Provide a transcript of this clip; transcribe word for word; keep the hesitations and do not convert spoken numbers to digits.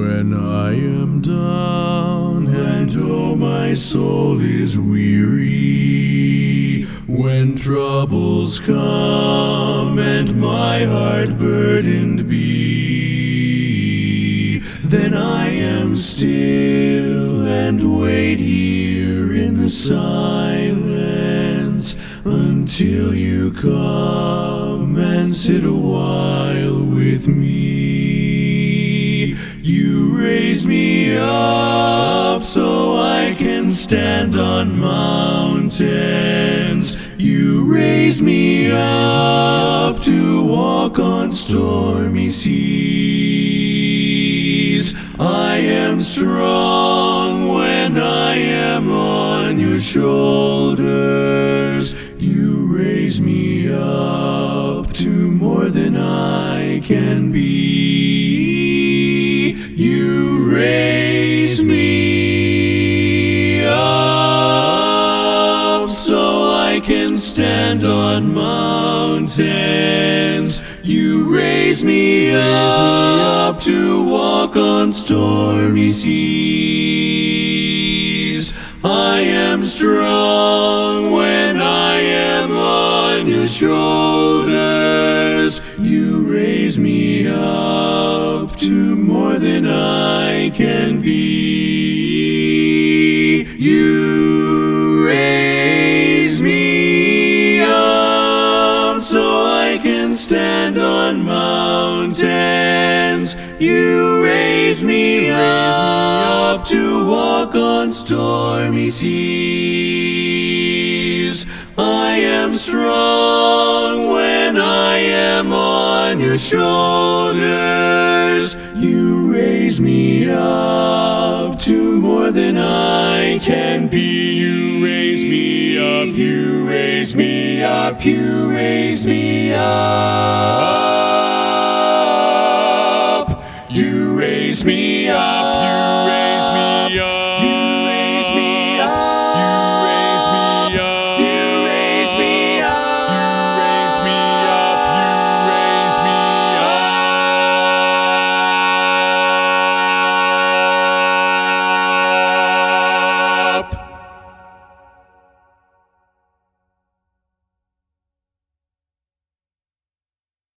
When I am down and oh my soul is weary, when troubles come and my heart burdened be, then I am still and wait here in the silence until you come and sit a while with me. You raise me up so I can stand on mountains. You raise me up to walk on stormy seas. I am strong when I am on your shoulders. You raise me up to more than I can be. You raise me up so I can stand on mountains. You raise me up to walk on stormy seas. I am strong when I am on your shoulders. You raise me up to more than I can be. You raise me up so I can stand on mountains. You raise me up to walk on stormy seas. I am strong when I am on your shoulders. You raise me up to more than I can be. You raise me up, you raise me up, you raise me up. You raise me up.